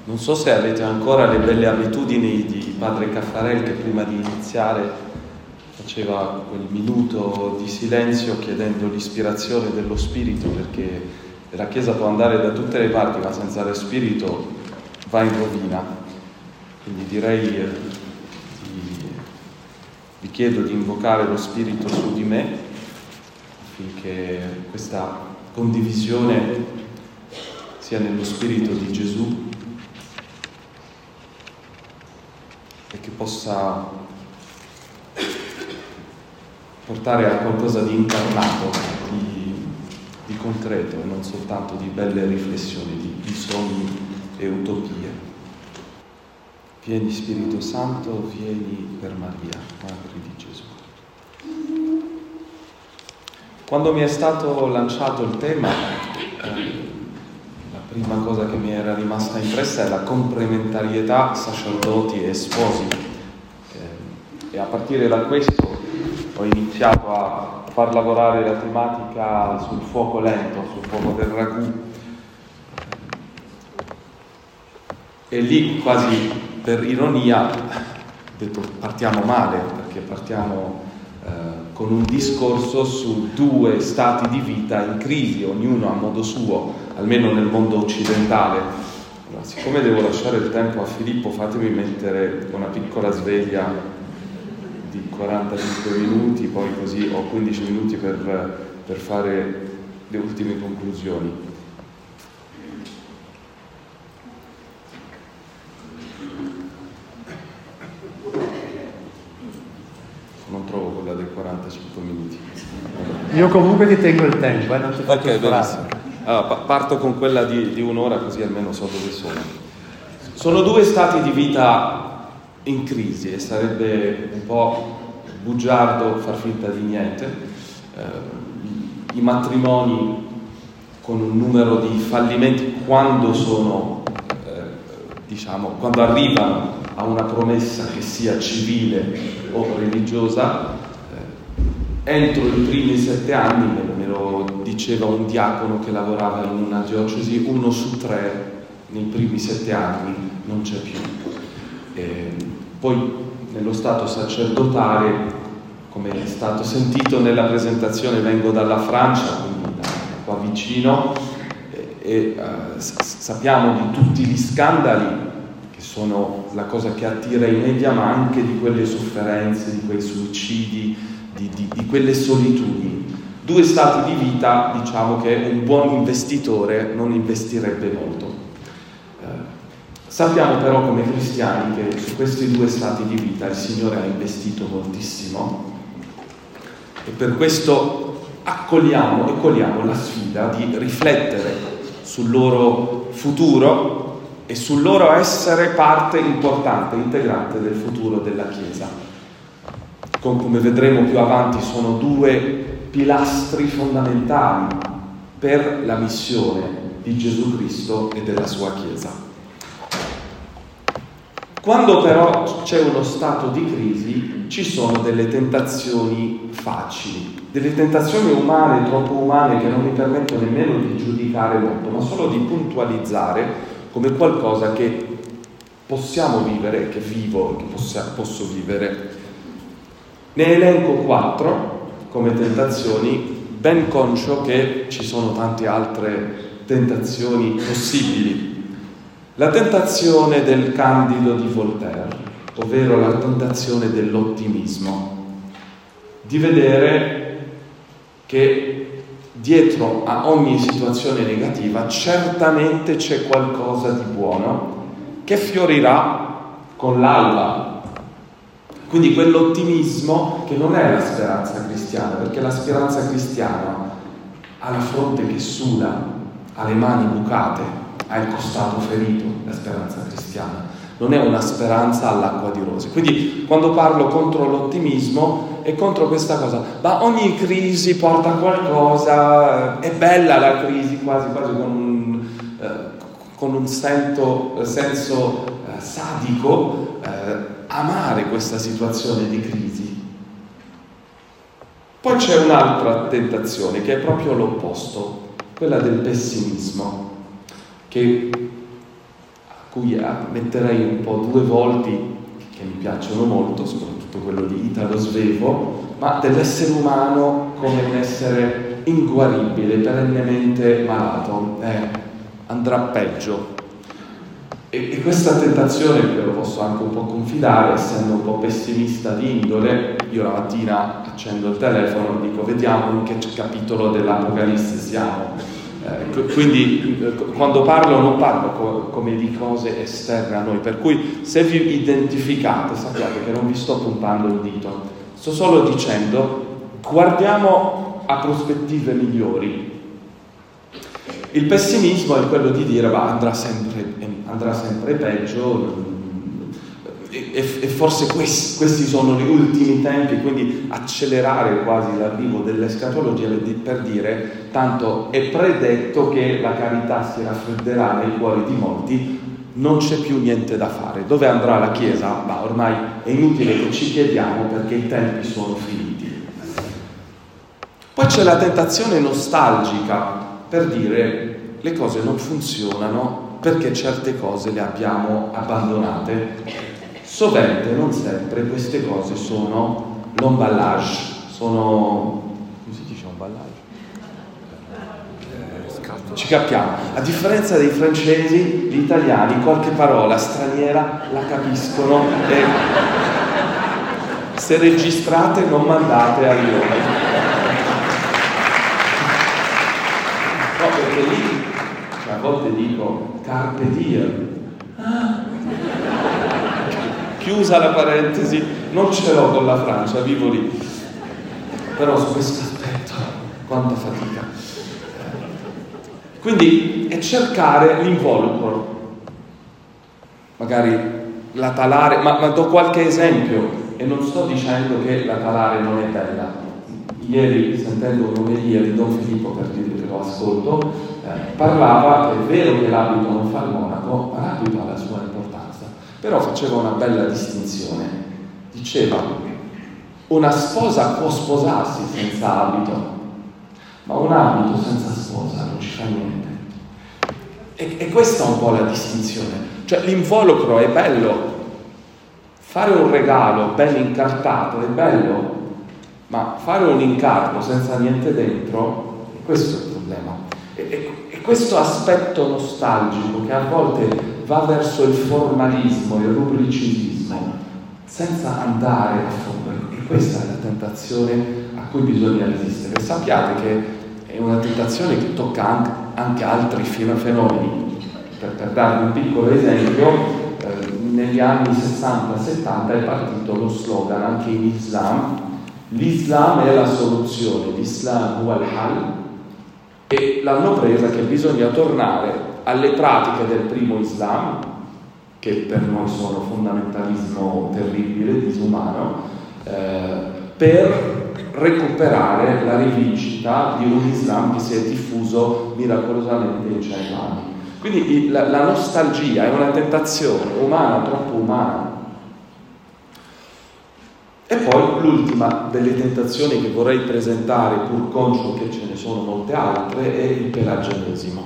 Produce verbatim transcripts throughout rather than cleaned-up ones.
Non so se avete ancora le belle abitudini di padre Caffarel, che prima di iniziare faceva quel minuto di silenzio chiedendo l'ispirazione dello Spirito, perché la Chiesa può andare da tutte le parti, ma senza lo Spirito va in rovina. Quindi direi, eh, di, vi chiedo di invocare lo Spirito su di me, affinché questa condivisione sia nello Spirito di Gesù e che possa portare a qualcosa di incarnato, di, di concreto, e non soltanto di belle riflessioni, di, di sogni e utopie. Vieni Spirito Santo, vieni per Maria, Madre di Gesù. Quando mi è stato lanciato il tema, eh, la prima cosa che mi era rimasta impressa è la complementarietà sacerdoti e sposi. Eh, e a partire da questo ho iniziato a far lavorare la tematica sul fuoco lento, sul fuoco del ragù. E lì, quasi per ironia, ho detto partiamo male, perché partiamo eh, con un discorso su due stati di vita in crisi, ognuno a modo suo, almeno nel mondo occidentale. Allora, siccome devo lasciare il tempo a Filippo, fatemi mettere una piccola sveglia di quarantacinque minuti, poi così ho quindici minuti per, per fare le ultime conclusioni. Non trovo quella dei quarantacinque minuti. Io comunque ti tengo il tempo, eh, non ti faccio Ok, sparare. benissimo. Allora, parto con quella di, di un'ora, così almeno so dove sono. Sono due stati di vita in crisi e sarebbe un po' bugiardo far finta di niente. Eh, i matrimoni con un numero di fallimenti quando sono, eh, diciamo, quando arrivano a una promessa che sia civile o religiosa, eh, entro i primi sette anni, me lo diceva un diacono che lavorava in una diocesi, uno su tre nei primi sette anni non c'è più. E poi nello stato sacerdotale, come è stato sentito nella presentazione, vengo dalla Francia, quindi da qua vicino, e, e uh, s- sappiamo di tutti gli scandali che sono la cosa che attira i media, ma anche di quelle sofferenze, di quei suicidi, di, di, di quelle solitudini. Due stati di vita, diciamo, che un buon investitore non investirebbe molto. Eh, sappiamo però come cristiani che su questi due stati di vita il Signore ha investito moltissimo, e per questo accogliamo e cogliamo la sfida di riflettere sul loro futuro e sul loro essere parte importante, integrante del futuro della Chiesa. Con, come vedremo più avanti, sono due pilastri fondamentali per la missione di Gesù Cristo e della sua Chiesa. Quando però c'è uno stato di crisi, ci sono delle tentazioni facili, delle tentazioni umane, troppo umane, che non mi permetto nemmeno di giudicare molto, ma solo di puntualizzare come qualcosa che possiamo vivere, che vivo, che possa, posso vivere. Ne elenco quattro come tentazioni, ben conscio che ci sono tante altre tentazioni possibili. La tentazione del Candido di Voltaire, ovvero la tentazione dell'ottimismo, di vedere che dietro a ogni situazione negativa certamente c'è qualcosa di buono che fiorirà con l'alba. Quindi quell'ottimismo che non è la speranza cristiana, perché la speranza cristiana ha la fronte che suda, ha le mani bucate, ha il costato ferito. La speranza cristiana non è una speranza all'acqua di rose. Quindi quando parlo contro l'ottimismo è contro questa cosa, ma ogni crisi porta a qualcosa, è bella la crisi, quasi quasi con un, eh, con un sento, senso eh, sadico, eh, amare questa situazione di crisi. Poi c'è un'altra tentazione che è proprio l'opposto, quella del pessimismo, che cui metterei un po' due volti che mi piacciono molto, soprattutto quello di Italo Svevo, ma dell'essere umano come un essere inguaribile, perennemente malato, eh, andrà peggio. E, e questa tentazione, ve lo posso anche un po' confidare, essendo un po' pessimista di indole, io la mattina accendo il telefono e dico vediamo in che capitolo dell'Apocalisse siamo. Eh, quindi eh, quando parlo non parlo co- come di cose esterne a noi, per cui se vi identificate sappiate che non vi sto puntando il dito, sto solo dicendo guardiamo a prospettive migliori. Il pessimismo è quello di dire ma andrà sempre, andrà sempre peggio e, e forse questi, questi sono gli ultimi tempi, quindi accelerare quasi l'arrivo dell'escatologia per dire tanto è predetto che la carità si raffredderà nei cuori di molti, non c'è più niente da fare. Dove andrà la Chiesa? Ma ormai è inutile che ci chiediamo perché i tempi sono finiti. Poi c'è la tentazione nostalgica per dire le cose non funzionano perché certe cose le abbiamo abbandonate. Sovente, non sempre, queste cose sono l'emballage, sono... come si dice emballage? Eh, ci capiamo. A differenza dei francesi, gli italiani qualche parola straniera la capiscono e se registrate non mandate a Lione. No, perché lì, cioè, a volte dico carpe diem. Ah. Chiusa la parentesi, non ce l'ho con la Francia, vivo lì. Però su questo aspetto, quanta fatica. Quindi è cercare l'involucro. Magari la talare, ma, ma do qualche esempio, e non sto dicendo che la talare non è bella. Ieri, sentendo un'omelia di Don Filippo, per dire che lo ascolto, eh, parlava, è vero che l'abito non fa il monaco, ma l'abito ha la sua importanza. Però faceva una bella distinzione. Diceva, una sposa può sposarsi senza abito, ma un abito senza sposa non ci fa niente. E, e questa è un po' la distinzione. Cioè l'involucro è bello, fare un regalo ben incartato è bello, ma fare un incarto senza niente dentro, questo è il problema. E, e, e questo aspetto nostalgico che a volte va verso il formalismo, il rubricismo, senza andare a fondo. E questa è la tentazione a cui bisogna resistere. Sappiate che è una tentazione che tocca anche altri fenomeni. Per, per darvi un piccolo esempio, eh, negli anni sessanta settanta è partito lo slogan anche in Islam: l'Islam è la soluzione, l'Islam huwa al-hal, e l'hanno presa che bisogna tornare alle pratiche del primo Islam, che per noi sono fondamentalismo terribile, disumano, eh, per recuperare la rivincita di un Islam che si è diffuso miracolosamente in cento anni. Quindi la, la nostalgia è una tentazione umana, troppo umana. E poi l'ultima delle tentazioni che vorrei presentare, pur conscio che ce ne sono molte altre, è il pelagianesimo.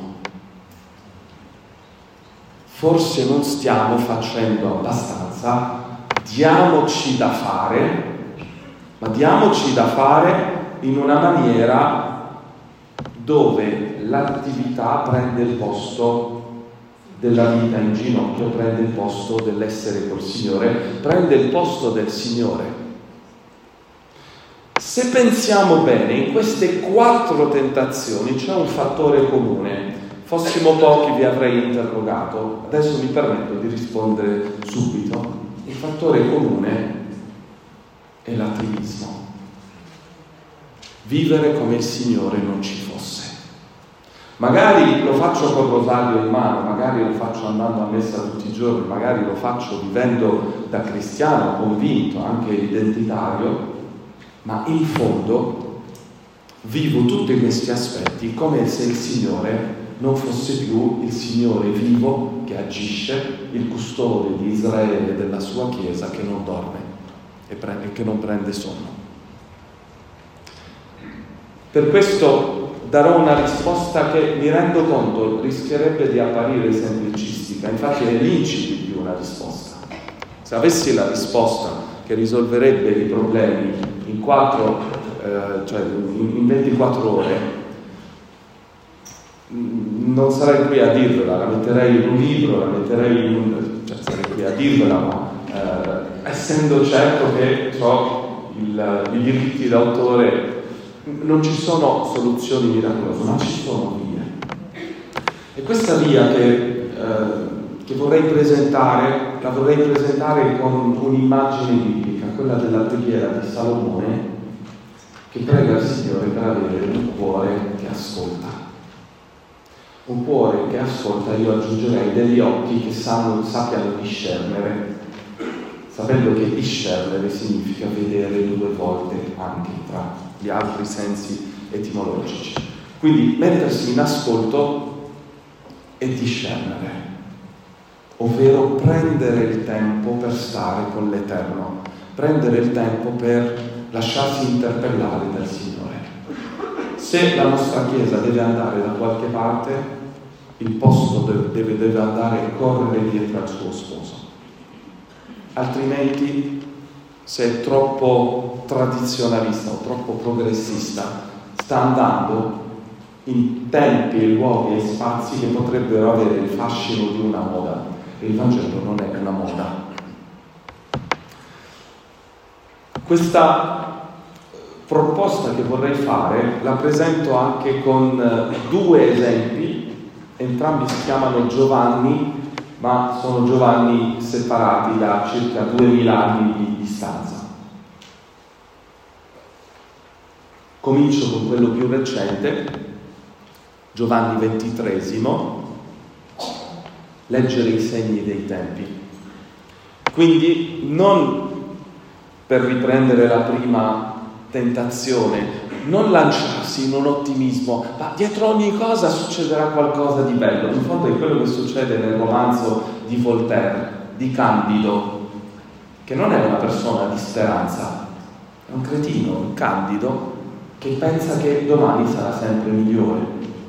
Forse non stiamo facendo abbastanza, diamoci da fare, ma diamoci da fare in una maniera dove l'attività prende il posto della vita in ginocchio, prende il posto dell'essere col Signore, prende il posto del Signore. Se pensiamo bene, in queste quattro tentazioni c'è un fattore comune. Fossimo pochi vi avrei interrogato, adesso mi permetto di rispondere subito. Il fattore comune è l'attivismo. Vivere come il Signore non ci fosse. Magari lo faccio col rosario in mano, magari lo faccio andando a messa tutti i giorni, magari lo faccio vivendo da cristiano convinto, anche identitario, ma in fondo vivo tutti questi aspetti come se il Signore non fosse più il Signore vivo che agisce, il custode di Israele e della sua Chiesa che non dorme e, pre- e che non prende sonno. Per questo darò una risposta che, mi rendo conto, rischierebbe di apparire semplicistica, infatti è l'incipit di una risposta. Se avessi la risposta che risolverebbe i problemi in quattro, eh, cioè in, in ventiquattro ore, non sarei qui a dirvela, la metterei in un libro, la metterei in un, cioè sarei qui a dirvela, ma eh, essendo certo che so, il, i diritti d'autore, non ci sono soluzioni miracolose, ma ci sono vie. E questa via che, eh, che vorrei presentare, la vorrei presentare con un'immagine biblica, quella della preghiera di Salomone, che prega il Signore per avere un cuore che ascolta. Un cuore che ascolta, io aggiungerei degli occhi che sanno, sappiano discernere, sapendo che discernere significa vedere due volte anche tra gli altri sensi etimologici. Quindi mettersi in ascolto e discernere, ovvero prendere il tempo per stare con l'Eterno, prendere il tempo per lasciarsi interpellare dal Signore. Se la nostra Chiesa deve andare da qualche parte, il posto deve, deve andare a correre dietro al suo sposo. Altrimenti, se è troppo tradizionalista o troppo progressista, sta andando in tempi e luoghi e spazi che potrebbero avere il fascino di una moda. E il Vangelo non è una moda. Questa proposta che vorrei fare la presento anche con due esempi. Entrambi si chiamano Giovanni, ma sono Giovanni separati da circa duemila anni di distanza. Comincio con quello più recente, Giovanni ventitresimo, leggere i segni dei tempi. Quindi non per riprendere la prima tentazione, non lanciarsi in un ottimismo, ma dietro ogni cosa succederà qualcosa di bello. In fondo è quello che succede nel romanzo di Voltaire, di Candido, che non è una persona di speranza, è un cretino, un candido, che pensa che domani sarà sempre migliore.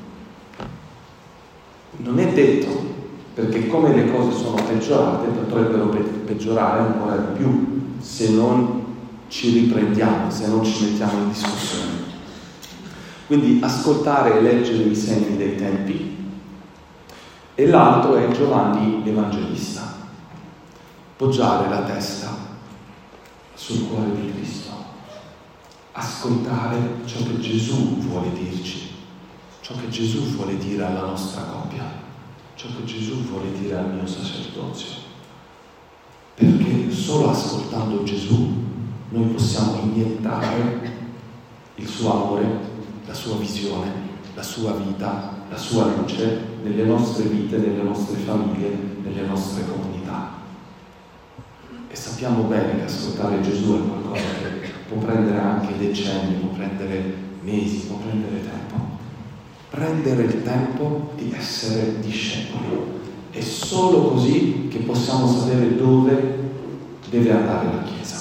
Non è detto, perché come le cose sono peggiorate, potrebbero pe- peggiorare ancora di più, se non ci riprendiamo, se non ci mettiamo in discussione. Quindi ascoltare e leggere i segni dei tempi. E l'altro è Giovanni l'Evangelista, poggiare la testa sul cuore di Cristo, ascoltare ciò che Gesù vuole dirci, ciò che Gesù vuole dire alla nostra coppia, ciò che Gesù vuole dire al mio sacerdozio, perché solo ascoltando Gesù noi possiamo iniettare il suo amore, la sua visione, la sua vita, la sua luce nelle nostre vite, nelle nostre famiglie, nelle nostre comunità. E sappiamo bene che ascoltare Gesù è qualcosa che può prendere anche decenni, può prendere mesi, può prendere tempo. Prendere il tempo di essere discepoli. È solo così che possiamo sapere dove deve andare la Chiesa.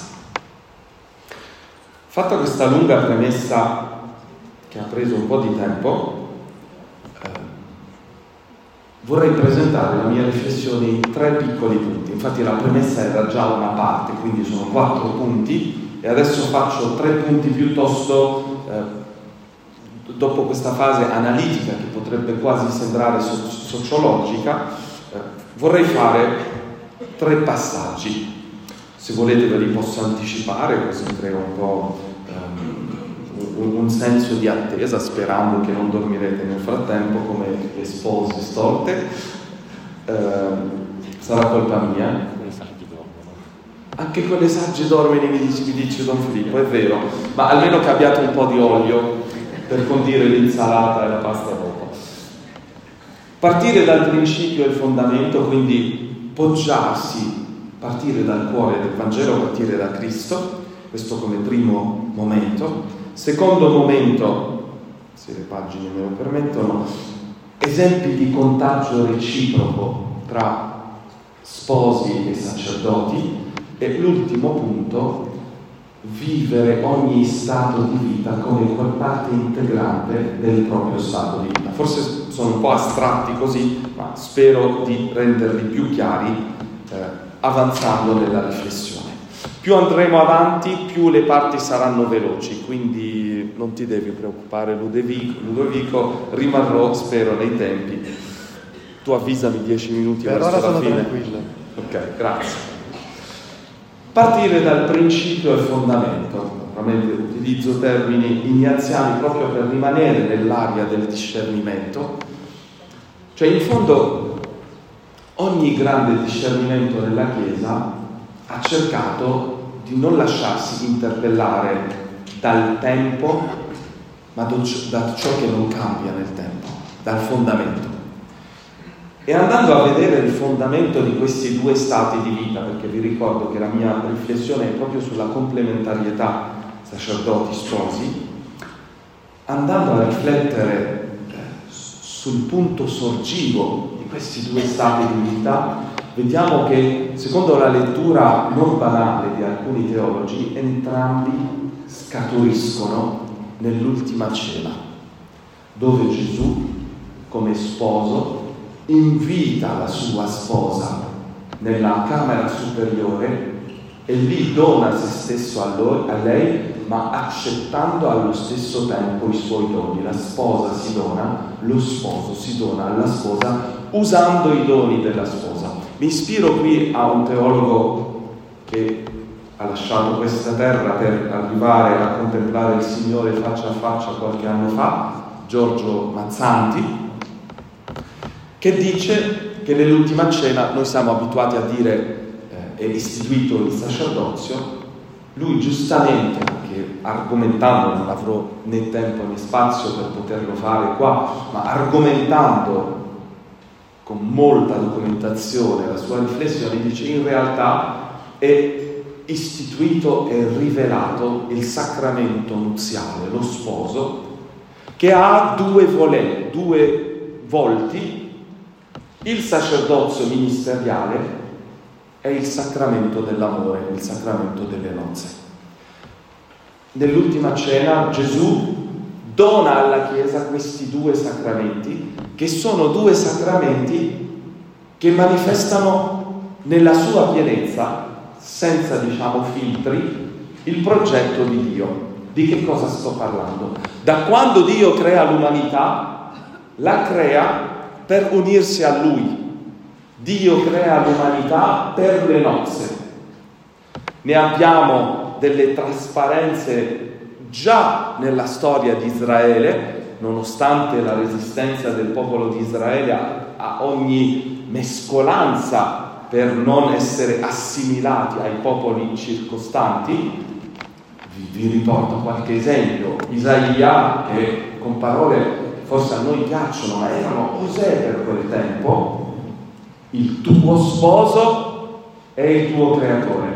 Fatta questa lunga premessa che ha preso un po' di tempo, eh, vorrei presentare la mia riflessione in tre piccoli punti. Infatti la premessa era già una parte, quindi sono quattro punti, e adesso faccio tre punti piuttosto, eh, dopo questa fase analitica che potrebbe quasi sembrare so- sociologica, eh, vorrei fare tre passaggi. Se volete ve li posso anticipare, così creo un po' um, un, un senso di attesa, sperando che non dormirete nel frattempo come le spose stolte. Uh, sarà colpa mia. Anche quelle sagge dormono, mi dice, mi dice Don Filippo, è vero, ma almeno che abbiate un po' di olio per condire l'insalata e la pasta dopo. Partire dal principio e il fondamento, quindi poggiarsi, partire dal cuore del Vangelo, partire da Cristo, questo come primo momento. Secondo momento, se le pagine me lo permettono, esempi di contagio reciproco tra sposi e sacerdoti. E l'ultimo punto, vivere ogni stato di vita come parte integrante del proprio stato di vita. Forse sono un po' astratti così, ma spero di renderli più chiari eh, avanzando nella riflessione. Più andremo avanti, più le parti saranno veloci, quindi non ti devi preoccupare Ludovico, Ludovico rimarrò, spero, nei tempi. Tu avvisami dieci minuti per verso ora la sono fine. tranquillo. Ok, grazie. Partire dal principio e fondamento. Naturalmente utilizzo termini ignaziani proprio per rimanere nell'area del discernimento. Cioè, in fondo, ogni grande discernimento nella Chiesa ha cercato di non lasciarsi interpellare dal tempo, ma da ciò che non cambia nel tempo, dal fondamento. E andando a vedere il fondamento di questi due stati di vita, perché vi ricordo che la mia riflessione è proprio sulla complementarietà sacerdoti-sposi, andando a riflettere sul punto sorgivo di questi due stati di vita, vediamo che, secondo la lettura non banale di alcuni teologi, entrambi scaturiscono nell'ultima cena, dove Gesù, come sposo, invita la sua sposa nella camera superiore e lì dona se stesso a lei, ma accettando allo stesso tempo i suoi doni. La sposa si dona, lo sposo si dona alla sposa, usando i doni della sposa. Mi ispiro qui a un teologo che ha lasciato questa terra per arrivare a contemplare il Signore faccia a faccia qualche anno fa, Giorgio Mazzanti, che dice che nell'ultima cena noi siamo abituati a dire eh, è istituito il sacerdozio. Lui giustamente, anche argomentando, non avrò né tempo né spazio per poterlo fare qua, ma argomentando con molta documentazione la sua riflessione, dice in realtà è istituito e rivelato il sacramento nuziale, lo sposo, che ha due volè, due volti, il sacerdozio ministeriale e il sacramento dell'amore, il sacramento delle nozze. Nell'ultima cena Gesù dona alla Chiesa questi due sacramenti, che sono due sacramenti che manifestano nella sua pienezza, senza, diciamo, filtri, il progetto di Dio. Di che cosa sto parlando? Da quando Dio crea l'umanità, la crea per unirsi a Lui. Dio crea l'umanità per le nozze. Ne abbiamo delle trasparenze già nella storia di Israele, nonostante la resistenza del popolo di Israele a, a ogni mescolanza per non essere assimilati ai popoli circostanti. Vi, vi riporto qualche esempio. Isaia, che con parole forse a noi piacciono, ma erano Osè per quel tempo: il tuo sposo è il tuo creatore.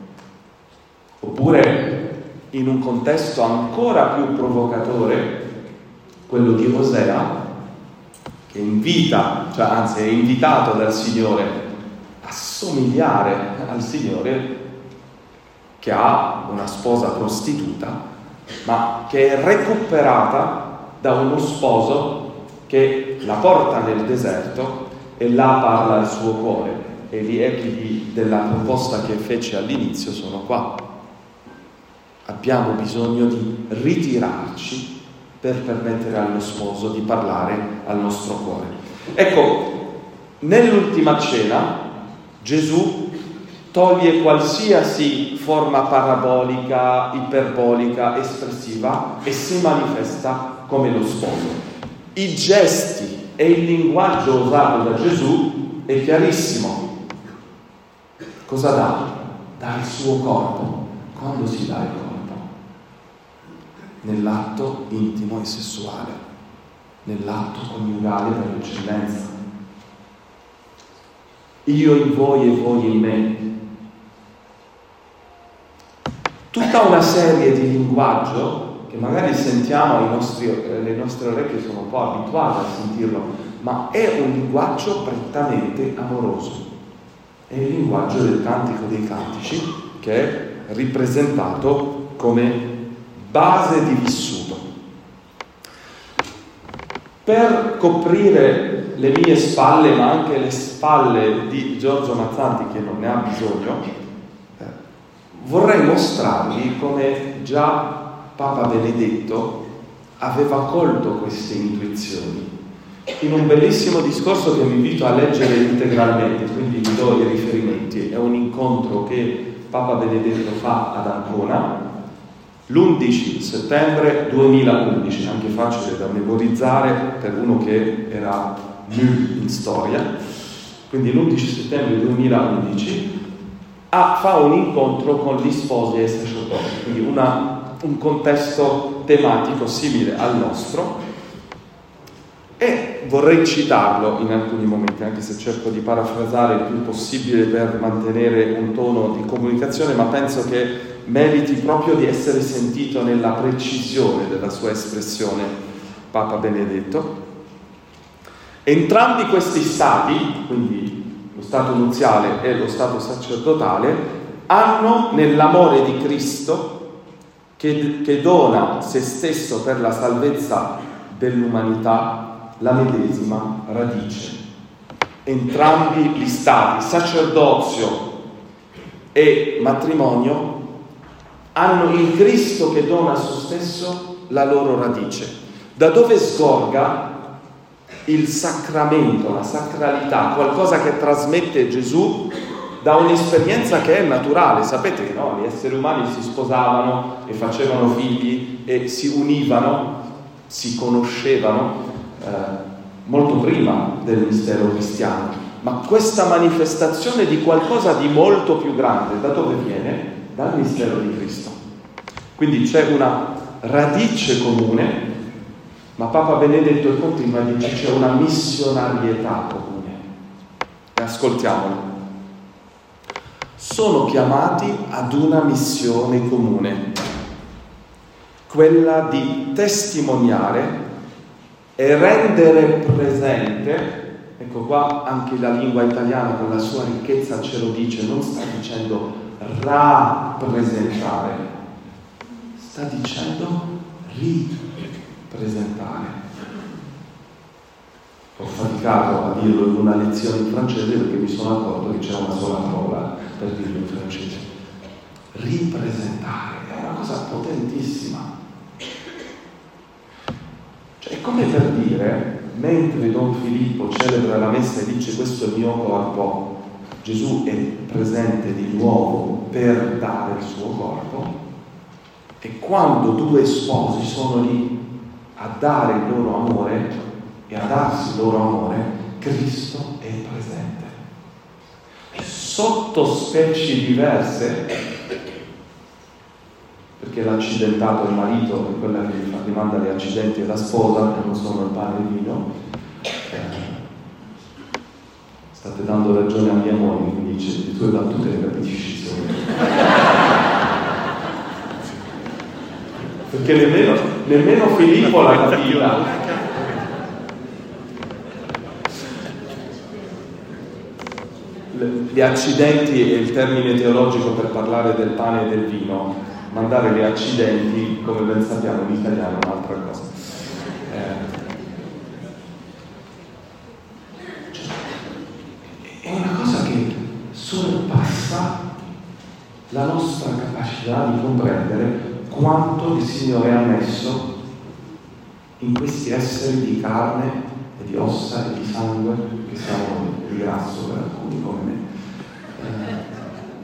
Oppure, in un contesto ancora più provocatore, quello di Osea, che invita, cioè anzi è invitato dal Signore a somigliare al Signore, che ha una sposa prostituta, ma che è recuperata da uno sposo che la porta nel deserto e là parla al suo cuore. E gli echi della proposta che fece all'inizio sono qua. Abbiamo bisogno di ritirarci per permettere allo sposo di parlare al nostro cuore. Ecco, nell'ultima cena Gesù toglie qualsiasi forma parabolica, iperbolica, espressiva e si manifesta come lo sposo. I gesti e il linguaggio usato da Gesù è chiarissimo. Cosa dà? Dà il suo corpo. Quando si dà il corpo? Nell'atto intimo e sessuale, nell'atto coniugale per eccellenza. Io in voi e voi in me. Tutta una serie di linguaggio che magari sentiamo, i nostri, le nostre orecchie sono un po' abituate a sentirlo, ma è un linguaggio prettamente amoroso. È il linguaggio del Cantico dei Cantici, che è ripresentato come base di vissuto. Per coprire le mie spalle, ma anche le spalle di Giorgio Mazzanti, che non ne ha bisogno, eh, vorrei mostrarvi come già Papa Benedetto aveva colto queste intuizioni in un bellissimo discorso che vi invito a leggere integralmente, quindi vi do i riferimenti. È un incontro che Papa Benedetto fa ad Ancona l'undici settembre duemilaundici, anche facile da memorizzare per uno che era nul in storia. Quindi l'undici settembre duemilaundici ah, fa un incontro con gli sposi e i sacerdoti, quindi una, un contesto tematico simile al nostro. E vorrei citarlo in alcuni momenti, anche se cerco di parafrasare il più possibile per mantenere un tono di comunicazione, ma penso che meriti proprio di essere sentito nella precisione della sua espressione Papa Benedetto. Entrambi questi stati, quindi lo stato nuziale e lo stato sacerdotale, hanno nell'amore di Cristo che, che dona se stesso per la salvezza dell'umanità la medesima radice. Entrambi gli stati, sacerdozio e matrimonio, hanno il Cristo che dona a se stesso la loro radice, da dove sgorga il sacramento, la sacralità, qualcosa che trasmette Gesù da un'esperienza che è naturale. Sapete che no? Gli esseri umani si sposavano e facevano figli e si univano, si conoscevano Eh, molto prima del mistero cristiano, ma questa manifestazione di qualcosa di molto più grande da dove viene? Dal mistero di Cristo. Quindi c'è una radice comune, ma Papa Benedetto continua a dire c'è una missionarietà comune. E ascoltiamolo. Sono chiamati ad una missione comune, quella di testimoniare e rendere presente, ecco qua anche la lingua italiana con la sua ricchezza ce lo dice, non sta dicendo rappresentare, sta dicendo ripresentare. Ho faticato a dirlo in una lezione in francese perché mi sono accorto che c'è una sola parola per dirlo in francese. Ripresentare è una cosa potentissima. È come per dire, mentre Don Filippo celebra la messa e dice questo è il mio corpo, Gesù è presente di nuovo per dare il suo corpo, e quando due sposi sono lì a dare il loro amore e a darsi il loro amore, Cristo è presente. E sotto specie diverse, perché l'accidentato, il marito, è quella che gli fa, gli manda gli accidenti, e la sposa, che non sono il pane e il vino. Eh, state dando ragione a mia moglie, mi dice, le tue battute le capisci solo. Perché nemmeno, nemmeno Filippo la capiva. Gli accidenti è il termine teologico per parlare del pane e del vino. Mandare gli accidenti, come ben sappiamo in italiano, è un'altra cosa. Eh, è una cosa che sorpassa la nostra capacità di comprendere quanto il Signore ha messo in questi esseri di carne e di ossa e di sangue, che siamo di grasso per alcuni come me. Eh,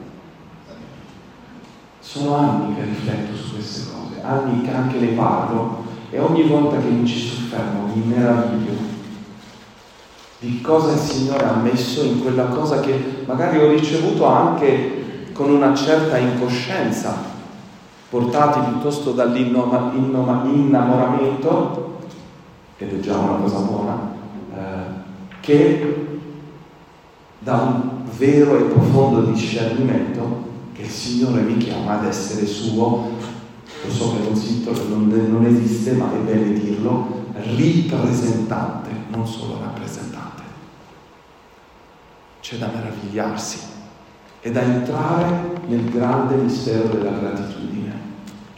sono anni che rifletto su queste cose, anni che anche le parlo, e ogni volta che mi ci soffermo mi meraviglio di cosa il Signore ha messo in quella cosa che magari ho ricevuto anche con una certa incoscienza, portati piuttosto dall'innamoramento, ed è già una cosa buona, eh, che da un vero e profondo discernimento che il Signore mi chiama ad essere suo. Lo so che non, si, non, non esiste, ma è bene dirlo, ripresentante, non solo rappresentante. C'è da meravigliarsi e da entrare nel grande mistero della gratitudine.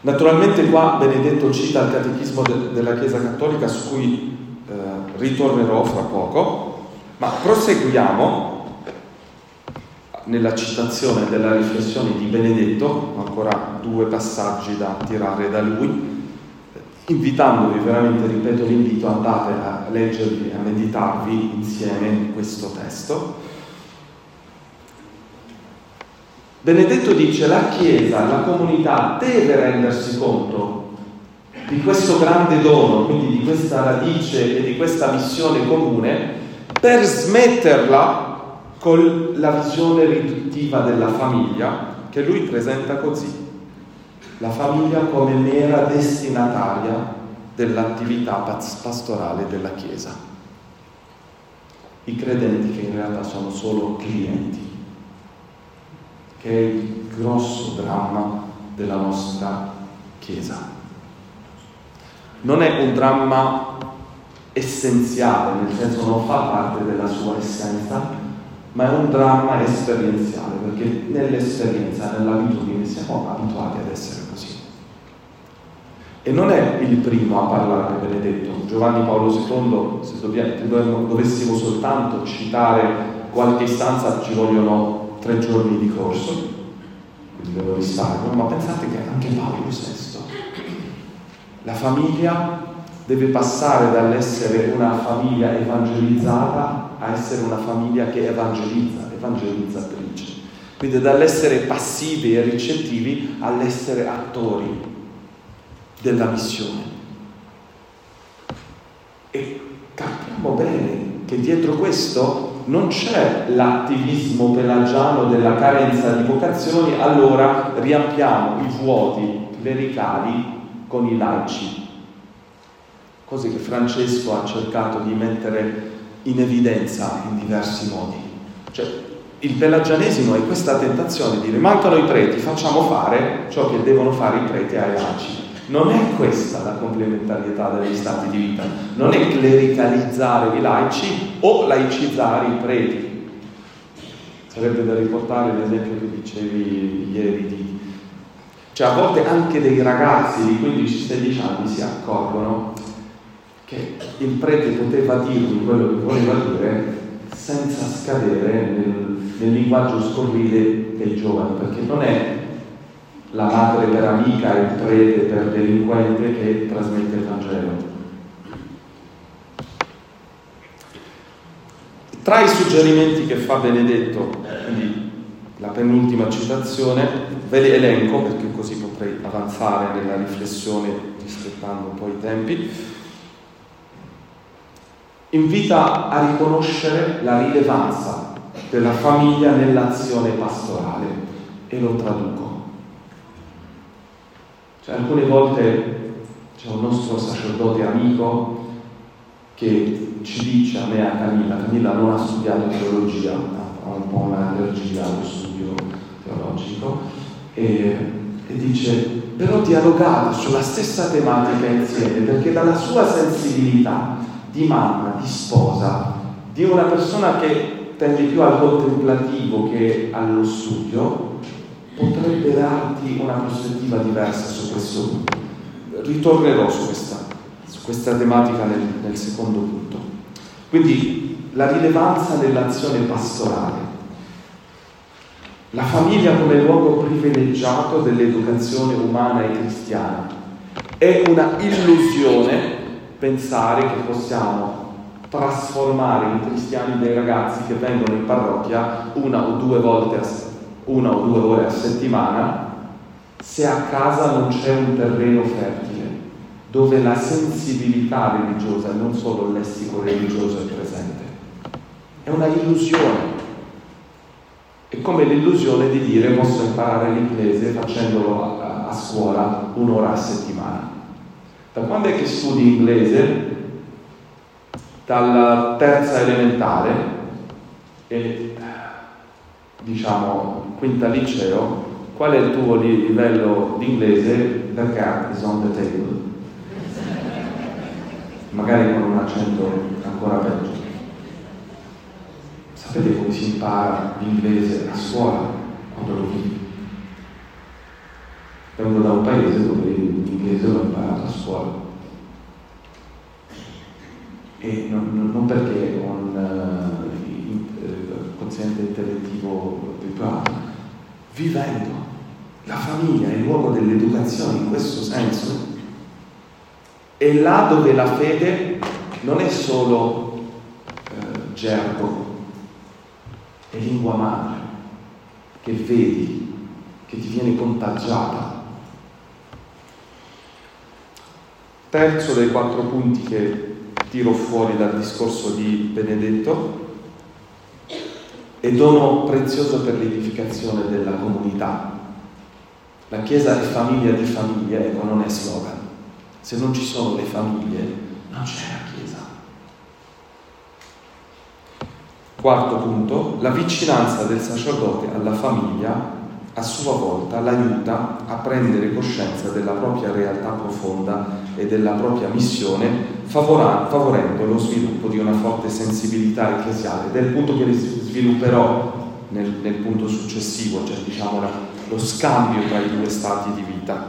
Naturalmente qua Benedetto cita il Catechismo de- della Chiesa Cattolica, su cui eh, ritornerò fra poco, ma proseguiamo nella citazione della riflessione di Benedetto, ancora due passaggi da tirare da lui, invitandovi veramente, ripeto l'invito, andate a leggervi, a meditarvi insieme questo testo. Benedetto dice: la Chiesa, la comunità deve rendersi conto di questo grande dono, quindi di questa radice e di questa missione comune, per smetterla con la visione riduttiva della famiglia, che lui presenta così: la famiglia come mera destinataria dell'attività pastorale della Chiesa. I credenti che in realtà sono solo clienti, che è il grosso dramma della nostra Chiesa. Non è un dramma essenziale, nel senso non fa parte della sua essenza, ma è un dramma esperienziale, perché nell'esperienza, nell'abitudine siamo abituati ad essere così. E non è il primo a parlare Benedetto. Giovanni Paolo secondo, se dobbiamo, dovessimo soltanto citare qualche istanza, ci vogliono tre giorni di corso, quindi ve lo risparmio, ma pensate che anche Paolo stesso, la famiglia deve passare dall'essere una famiglia evangelizzata a essere una famiglia che evangelizza, evangelizzatrice. Quindi dall'essere passivi e ricettivi all'essere attori della missione. E capiamo bene che dietro questo non c'è l'attivismo pelagiano della carenza di vocazioni, allora riempiamo i vuoti clericali con i laici. Cose che Francesco ha cercato di mettere in evidenza in diversi modi. Cioè, il pelagianesimo è questa tentazione di dire: mancano i preti, facciamo fare ciò che devono fare i preti ai laici. Non è questa la complementarietà degli stati di vita, non è clericalizzare i laici o laicizzare i preti. Sarebbe da riportare l'esempio che dicevi ieri di... Cioè, a volte anche dei ragazzi di quindici sedici anni si accorgono che il prete poteva dirgli quello che voleva dire senza scadere nel, nel linguaggio scurrile dei giovani, perché non è la madre per amica e il prete per delinquente che trasmette il Vangelo. Tra i suggerimenti che fa Benedetto, quindi la penultima citazione, ve li elenco perché così potrei avanzare nella riflessione rispettando un po' i tempi. Invita a riconoscere la rilevanza della famiglia nell'azione pastorale, e lo traduco. Cioè, alcune volte c'è un nostro sacerdote amico che ci dice, a me e a Camilla, Camilla non ha studiato teologia, ha un po' un'allergia allo studio teologico, e, e dice: però dialogate sulla stessa tematica insieme, perché dalla sua sensibilità di mamma, di sposa, di una persona che tende più al contemplativo che allo studio, potrebbe darti una prospettiva diversa su questo punto. Ritornerò su questa, su questa tematica nel, nel secondo punto. Quindi la rilevanza dell'azione pastorale, la famiglia come luogo privilegiato dell'educazione umana e cristiana. È una illusione pensare che possiamo trasformare in cristiani dei ragazzi che vengono in parrocchia una o due volte a settimana, una o due ore a settimana, se a casa non c'è un terreno fertile dove la sensibilità religiosa e non solo il lessico religioso è presente. È una illusione. È come l'illusione di dire: posso imparare l'inglese facendolo a, a scuola un'ora a settimana. Da quando è che studi inglese? Dalla terza elementare e diciamo quinta liceo. Qual è il tuo livello di inglese? The cat is on the table. Magari con un accento ancora peggio. Sapete come si impara l'inglese a scuola? Quando lo vivi. vengo da un paese dove l'inglese l'ho imparato a scuola. E non, non perché ho un uh, quoziente intellettivo più alto, vivendo la famiglia è il luogo dell'educazione in questo senso. È là dove la fede non è solo uh, gergo, è lingua madre che vedi, che ti viene contagiata. Terzo dei quattro punti che tiro fuori dal discorso di Benedetto: è dono prezioso per l'edificazione della comunità. La Chiesa è famiglia di famiglie, ecco, non è slogan. Se non ci sono le famiglie, non c'è la Chiesa. Quarto punto: la vicinanza del sacerdote alla famiglia a sua volta l'aiuta a prendere coscienza della propria realtà profonda e della propria missione, favora- favorendo lo sviluppo di una forte sensibilità ecclesiale, del punto che svilupperò nel, nel punto successivo, cioè diciamo la, lo scambio tra i due stati di vita.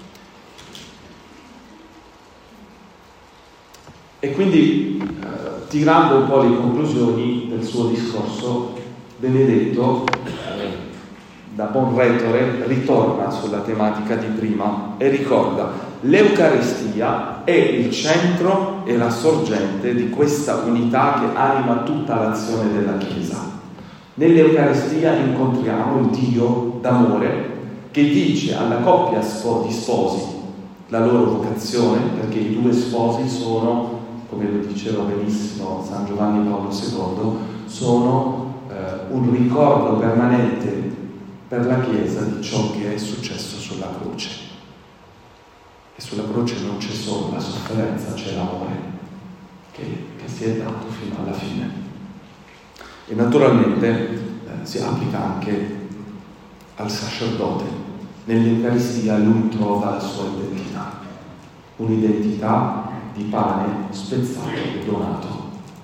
E quindi, eh, tirando un po' le conclusioni del suo discorso, Benedetto, eh, da buon retore, ritorna sulla tematica di prima e ricorda: l'Eucaristia è il centro e la sorgente di questa unità che anima tutta l'azione della Chiesa. Nell'Eucaristia incontriamo il Dio d'amore che dice alla coppia di sposi la loro vocazione, perché i due sposi sono, come lo diceva benissimo San Giovanni Paolo secondo, sono eh, un ricordo permanente per la Chiesa di ciò che è successo sulla croce. E sulla croce non c'è solo la sofferenza, c'è l'amore che, che si è dato fino alla fine. E naturalmente eh, si applica anche al sacerdote. Nell'Eucaristia lui trova la sua identità, un'identità di pane spezzato e donato.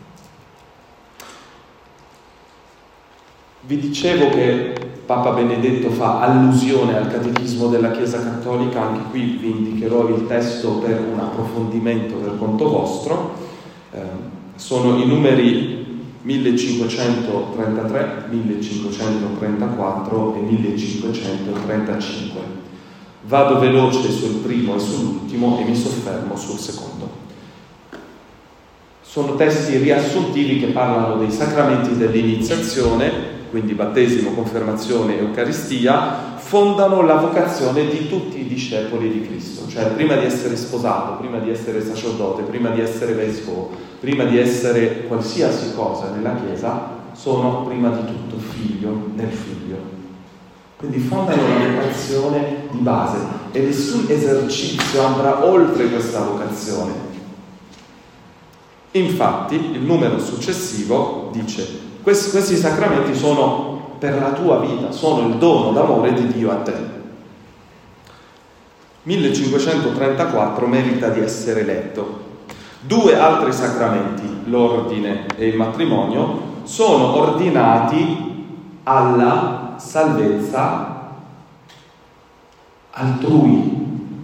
Vi dicevo che Papa Benedetto fa allusione al Catechismo della Chiesa Cattolica, anche qui vi indicherò il testo per un approfondimento per conto vostro. Eh, sono i numeri millecinquecentotrentatré, millecinquecentotrentaquattro e millecinquecentotrentacinque. Vado veloce sul primo e sull'ultimo e mi soffermo sul secondo. Sono testi riassuntivi che parlano dei sacramenti dell'iniziazione, quindi battesimo, confermazione e Eucaristia, fondano la vocazione di tutti i discepoli di Cristo. Cioè, prima di essere sposato, prima di essere sacerdote, prima di essere vescovo, prima di essere qualsiasi cosa nella Chiesa, sono prima di tutto figlio del figlio. Quindi fondano la vocazione di base e nessun esercizio andrà oltre questa vocazione. Infatti, il numero successivo dice: Questi, questi sacramenti sono per la tua vita, sono il dono d'amore di Dio a te. millecinquecentotrentaquattro merita di essere letto. Due altri sacramenti, l'ordine e il matrimonio, sono ordinati alla salvezza altrui.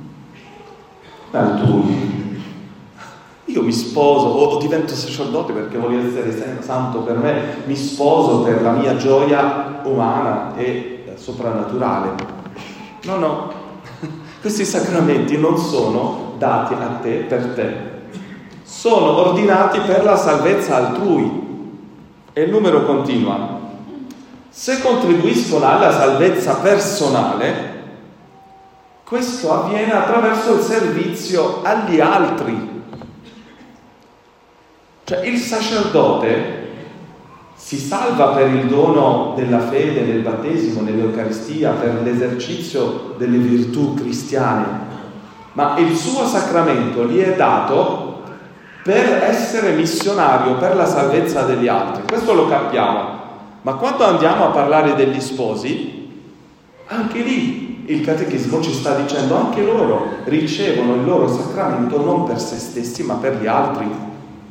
Altrui. Io mi sposo o divento sacerdote perché voglio essere santo per me, mi sposo per la mia gioia umana e soprannaturale. No, no, questi sacramenti non sono dati a te per te, sono ordinati per la salvezza altrui. E il numero continua: se contribuiscono alla salvezza personale, questo avviene attraverso il servizio agli altri. Cioè, il sacerdote si salva per il dono della fede, del battesimo, nell'Eucaristia, per l'esercizio delle virtù cristiane, ma il suo sacramento gli è dato per essere missionario, per la salvezza degli altri. Questo lo capiamo. Ma quando andiamo a parlare degli sposi, anche lì il Catechismo ci sta dicendo: anche loro ricevono il loro sacramento non per se stessi, ma per gli altri.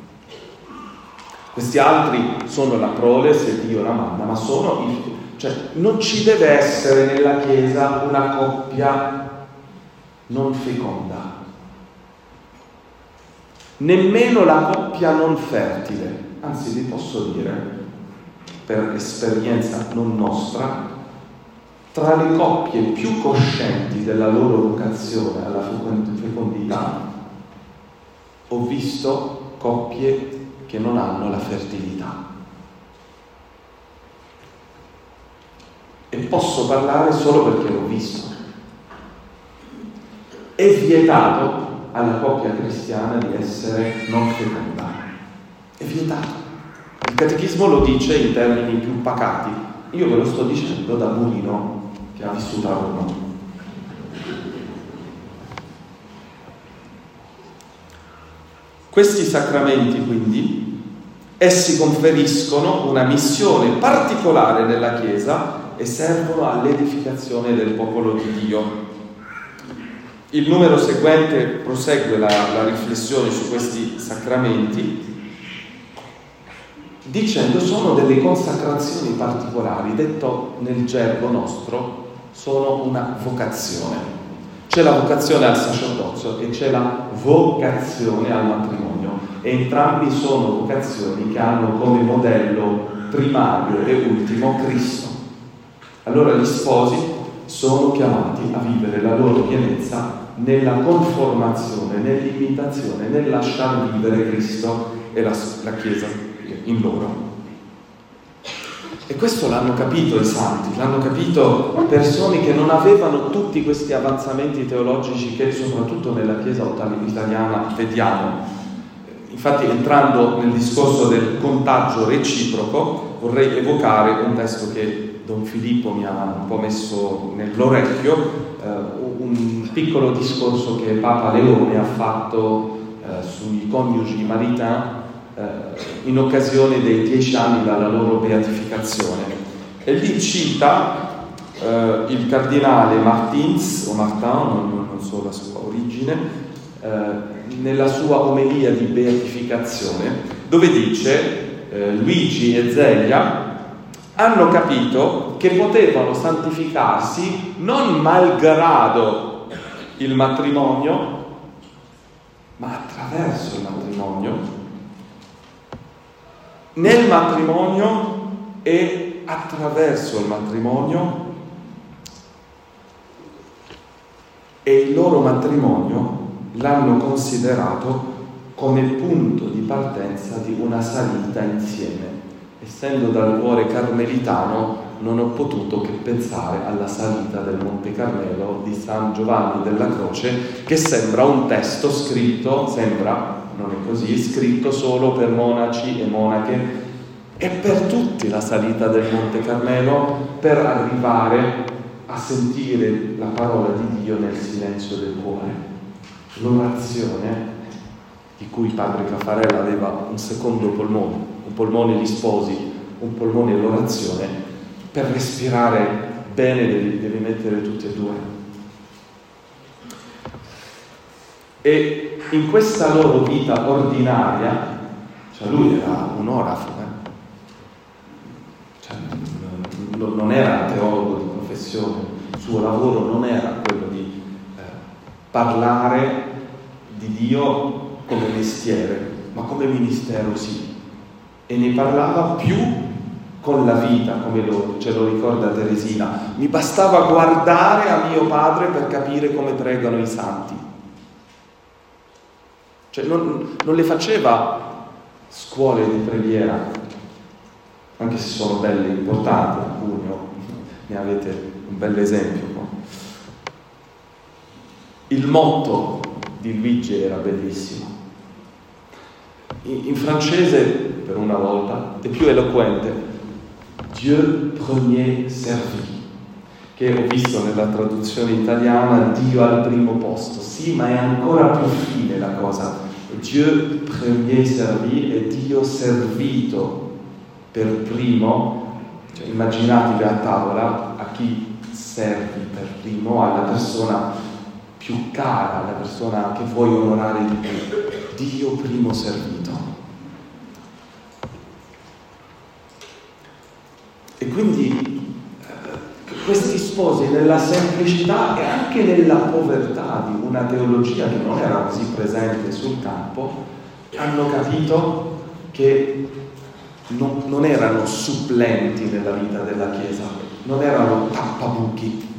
Questi altri sono la prole, se Dio la manda, ma sono i... Cioè, non ci deve essere nella Chiesa una coppia non feconda, nemmeno la coppia non fertile. Anzi, vi posso dire, per esperienza non nostra, tra le coppie più coscienti della loro vocazione alla fecondità, ho visto coppie che non hanno la fertilità. E posso parlare solo perché l'ho visto. È vietato alla coppia cristiana di essere non feconda. È vietato. Il catechismo lo dice in termini più pacati. Io ve lo sto dicendo da Burino, che ha vissuto a Roma. Questi sacramenti, quindi, essi conferiscono una missione particolare nella Chiesa e servono all'edificazione del popolo di Dio. Il numero seguente prosegue la, la riflessione su questi sacramenti dicendo sono delle consacrazioni particolari, detto nel gergo nostro, sono una vocazione. C'è la vocazione al sacerdozio e c'è la vocazione al matrimonio. E entrambi sono vocazioni che hanno come modello primario e ultimo Cristo. Allora gli sposi sono chiamati a vivere la loro pienezza nella conformazione, nell'imitazione, nel lasciar vivere Cristo e la, la Chiesa in loro. E questo l'hanno capito i santi, l'hanno capito persone che non avevano tutti questi avanzamenti teologici che soprattutto nella Chiesa italiana vediamo. Infatti, entrando nel discorso del contagio reciproco, vorrei evocare un testo che Don Filippo mi ha un po' messo nell'orecchio, eh, un piccolo discorso che Papa Leone ha fatto eh, sui coniugi Maritain in occasione dei dieci anni dalla loro beatificazione, e lì cita eh, il cardinale Martins o Martin, non, non so la sua origine, eh, nella sua omelia di beatificazione, dove dice eh, Luigi e Zelia hanno capito che potevano santificarsi non malgrado il matrimonio, ma attraverso il matrimonio, nel matrimonio e attraverso il matrimonio, e il loro matrimonio l'hanno considerato come punto di partenza di una salita insieme. Essendo dal cuore carmelitano, non ho potuto che pensare alla salita del Monte Carmelo di San Giovanni della Croce, che sembra un testo scritto, sembra, non è così, scritto solo per monaci e monache, e per tutti la salita del Monte Carmelo per arrivare a sentire la parola di Dio nel silenzio del cuore. L'orazione, di cui padre Caffarella aveva un secondo polmone, un polmone gli sposi, un polmone l'orazione, per respirare bene devi, devi mettere tutti e due. E in questa loro vita ordinaria, cioè lui era un orafo, eh? Cioè, non era teologo di professione, il suo lavoro non era quello di eh, parlare di Dio come mestiere, ma come ministero sì, e ne parlava più con la vita, come lo, ce lo ricorda Teresina. Mi bastava guardare a mio padre per capire come pregano i santi. Cioè non, non le faceva scuole di preghiera, anche se sono belle e importanti, alcune, ne avete un bel esempio, no? Il motto di Luigi era bellissimo. In, in francese, per una volta, è più eloquente: Dieu premier servi, che ho visto nella traduzione italiana Dio al primo posto. Sì, ma è ancora più fine la cosa. Dieu premier servi e Dio servito per primo. Cioè, immaginatevi a tavola a chi servi per primo, alla persona più cara, alla persona che vuoi onorare di più. Dio primo servito. E quindi questi sposi nella semplicità e anche nella povertà di una teologia che non era così presente sul campo, hanno capito che non, non erano supplenti nella vita della Chiesa, non erano tappabuchi,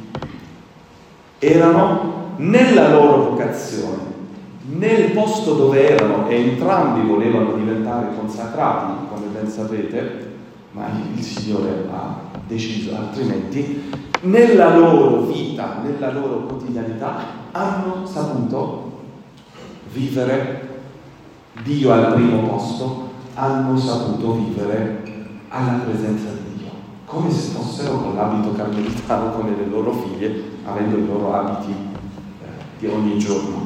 erano nella loro vocazione, nel posto dove erano, e entrambi volevano diventare consacrati, come ben sapete, ma il Signore ha deciso altrimenti. Nella loro vita, nella loro quotidianità, hanno saputo vivere Dio al primo posto, hanno saputo vivere alla presenza di Dio, come se fossero con l'abito carmelitano, come le loro figlie, avendo i loro abiti eh, di ogni giorno.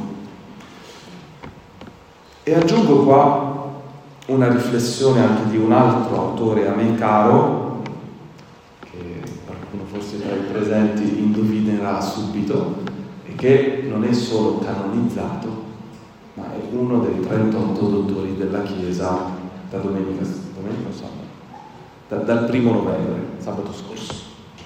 E aggiungo qua una riflessione anche di un altro autore a me caro, che qualcuno forse tra i presenti indovinerà subito, e che non è solo canonizzato, ma è uno dei trentotto dottori della Chiesa da domenica, domenica o sabato? Da, dal primo novembre, sabato scorso.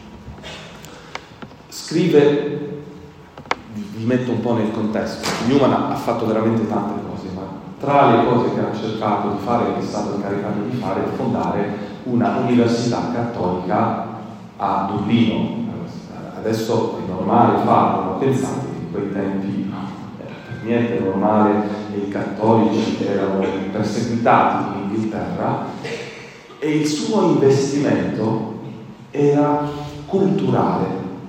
Scrive, vi metto un po' nel contesto, Newman ha fatto veramente tante cose, ma tra le cose che ha cercato di fare, che è stato incaricato di fare, è fondare una università cattolica a Dublino. Adesso è normale farlo, ma pensate che in quei tempi no, era per niente normale, e i cattolici erano perseguitati in Inghilterra, e il suo investimento era culturale,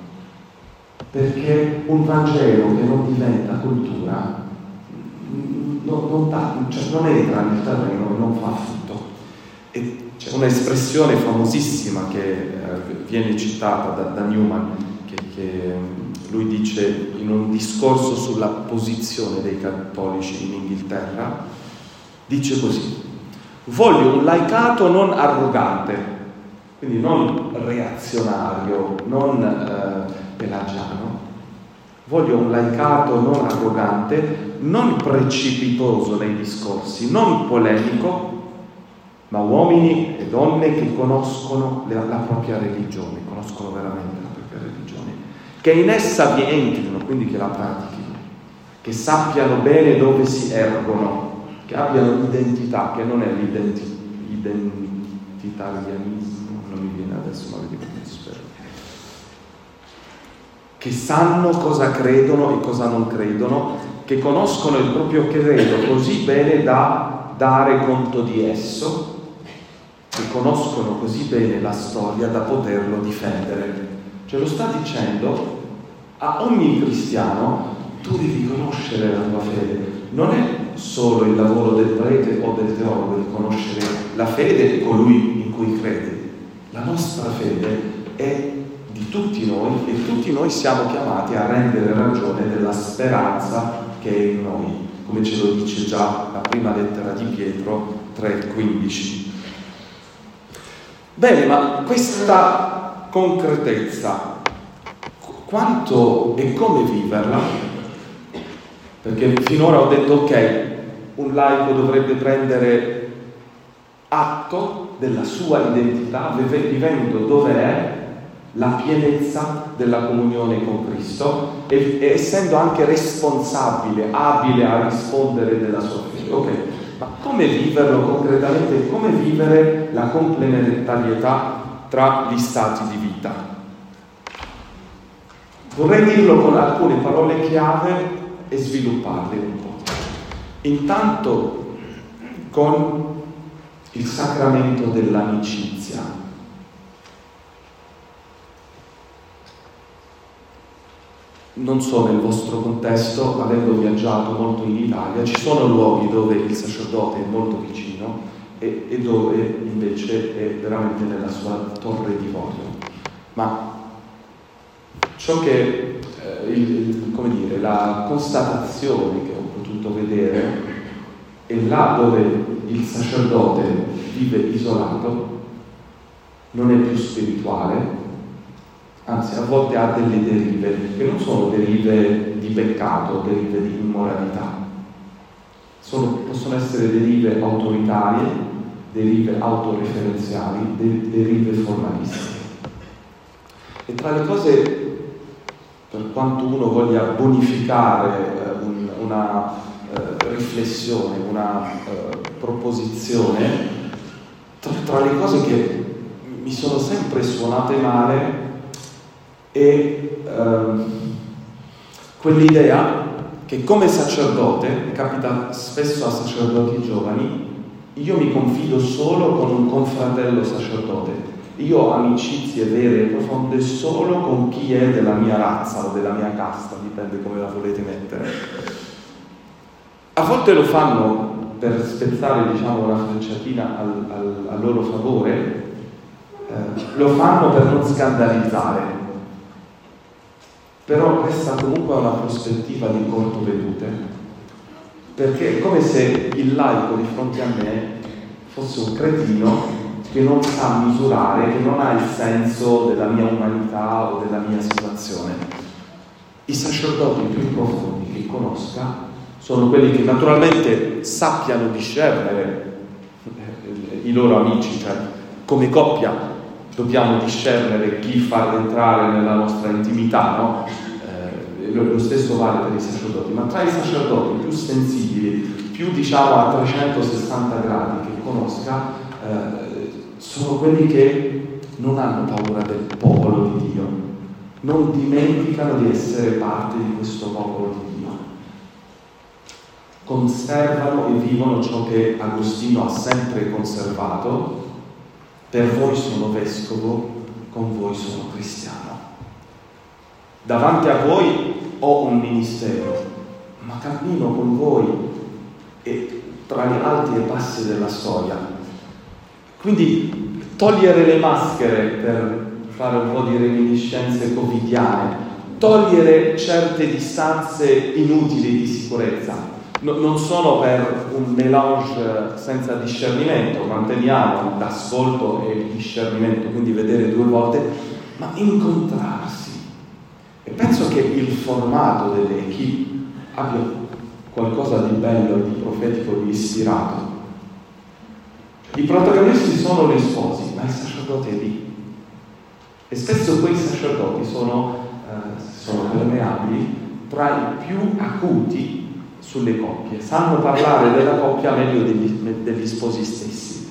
perché un Vangelo che non diventa cultura non, non, da, cioè non entra nel terreno e non fa frutto. E c'è un'espressione famosissima che eh, viene citata da, da Newman, che, che lui dice in un discorso sulla posizione dei cattolici in Inghilterra, dice così: voglio un laicato non arrogante, quindi non reazionario, non eh, pelagiano. Voglio un laicato non arrogante, non precipitoso nei discorsi, non polemico, ma uomini e donne che conoscono la, la propria religione, conoscono veramente la propria religione, che in essa vi entrino, quindi che la pratichino, che sappiano bene dove si ergono, che abbiano identità, che non è l'identitarianismo, non mi viene adesso, ma vediamo come spero, che sanno cosa credono e cosa non credono, che conoscono il proprio credo così bene da dare conto di esso, che conoscono così bene la storia da poterlo difendere. Cioè lo sta dicendo a ogni cristiano: tu devi conoscere la tua fede. Non è solo il lavoro del prete o del teologo di conoscere la fede di colui in cui crede. La nostra fede è di tutti noi, e tutti noi siamo chiamati a rendere ragione della speranza che è in noi, come ce lo dice già la prima lettera di Pietro tre quindici. Bene, ma questa concretezza, quanto e come viverla? Perché finora ho detto ok, un laico dovrebbe prendere atto della sua identità, vivendo dove è la pienezza della comunione con Cristo e, e essendo anche responsabile, abile a rispondere della sua fede. Ok, ma come viverlo concretamente? Come vivere la complementarietà tra gli stati di vita? Vorrei dirlo con alcune parole chiave e svilupparle un po'. Intanto con il sacramento dell'amicizia. Non so nel vostro contesto, avendo viaggiato molto in Italia, ci sono luoghi dove il sacerdote è molto vicino e, e dove invece è veramente nella sua torre di voto. Ma ciò che, eh, il, il, come dire, la constatazione che ho potuto vedere è là dove il sacerdote vive isolato, non è più spirituale, anzi a volte ha delle derive che non sono derive di peccato, derive di immoralità, sono, possono essere derive autoritarie, derive autoreferenziali, de, derive formalistiche. E tra le cose, per quanto uno voglia bonificare eh, un, una eh, riflessione, una eh, proposizione, tra, tra le cose che mi sono sempre suonate male è eh, quell'idea che come sacerdote, capita spesso a sacerdoti giovani, io mi confido solo con un confratello sacerdote. Io ho amicizie vere e profonde solo con chi è della mia razza o della mia casta, dipende come la volete mettere. A volte lo fanno per spezzare, diciamo, una frecciatina al, al, a loro favore, eh, lo fanno per non scandalizzare, però questa comunque è una prospettiva di cortovedute, perché è come se il laico di fronte a me fosse un cretino che non sa misurare, che non ha il senso della mia umanità o della mia situazione. I sacerdoti più profondi che conosca sono quelli che naturalmente sappiano discernere i loro amici, cioè come coppia dobbiamo discernere chi far entrare nella nostra intimità, no? Eh, lo, lo stesso vale per i sacerdoti, ma tra i sacerdoti più sensibili, più diciamo a trecentosessanta gradi che conosca, eh, sono quelli che non hanno paura del popolo di Dio, non dimenticano di essere parte di questo popolo di Dio, conservano e vivono ciò che Agostino ha sempre conservato: per voi sono vescovo, con voi sono cristiano. Davanti a voi ho un ministero, ma cammino con voi e tra gli alti e bassi della storia. Quindi togliere le maschere per fare un po' di reminiscenze covidiane, togliere certe distanze inutili di sicurezza, no, non sono per un mélange senza discernimento, manteniamo l'ascolto e il discernimento, quindi vedere due volte, ma incontrarsi. E penso che il formato delle equipe abbia qualcosa di bello, di profetico, di ispirato. I protagonisti sono gli sposi, ma il sacerdote è lì. E spesso quei sacerdoti sono, eh, sono permeabili tra i più acuti sulle coppie, sanno parlare della coppia meglio degli, degli sposi stessi.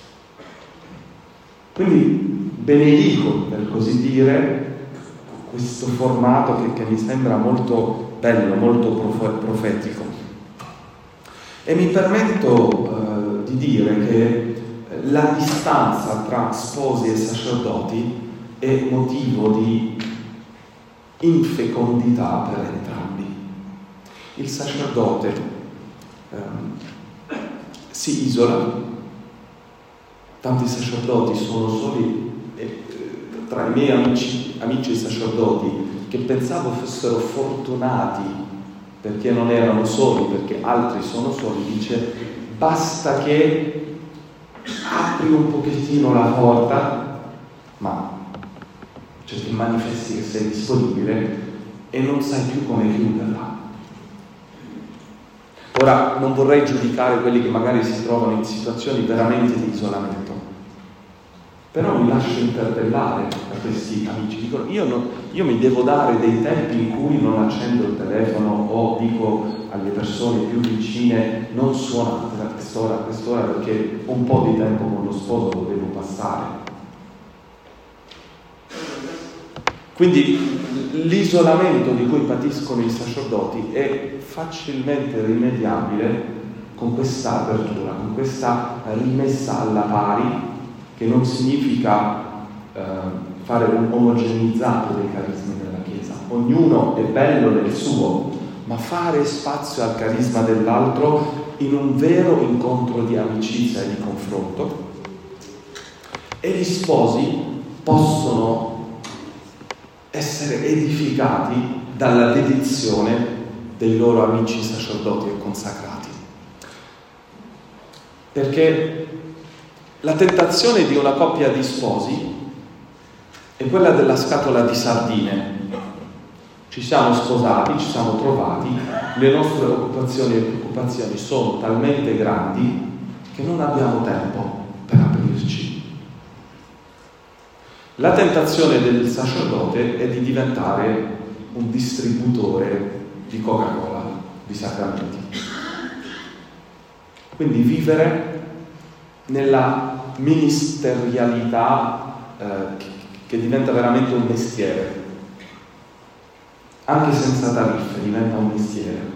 Quindi benedico, per così dire, questo formato che, che mi sembra molto bello, molto profetico. E mi permetto eh, di dire che la distanza tra sposi e sacerdoti è motivo di infecondità per entrambi. Il sacerdote eh, si isola, tanti sacerdoti sono soli, e tra i miei amici, amici sacerdoti che pensavo fossero fortunati perché non erano soli, perché altri sono soli, dice: basta che apri un pochettino la porta, ma cioè ti manifesti che sei disponibile e non sai più come chiuderla. Ora, non vorrei giudicare quelli che magari si trovano in situazioni veramente di isolamento, però mi lascio interpellare da questi amici. Dicono: io, non, io mi devo dare dei tempi in cui non accendo il telefono o dico alle persone più vicine: non suonate a quest'ora, a quest'ora, perché un po' di tempo con lo sposo lo devo passare. Quindi l'isolamento di cui patiscono i sacerdoti è facilmente rimediabile con questa apertura, con questa rimessa alla pari, che non significa eh, fare un omogenizzato dei carismi della Chiesa. Ognuno è bello nel suo, ma fare spazio al carisma dell'altro in un vero incontro di amicizia e di confronto. E gli sposi possono essere edificati dalla dedizione dei loro amici sacerdoti e consacrati. Perché la tentazione di una coppia di sposi è quella della scatola di sardine. Ci siamo sposati, ci siamo trovati, le nostre occupazioni e preoccupazioni sono talmente grandi che non abbiamo tempo per aprirci. La tentazione del sacerdote è di diventare un distributore di Coca-Cola, di sacramenti. Quindi vivere nella ministerialità eh, che, che diventa veramente un mestiere. Anche senza tariffe diventa un mestiere.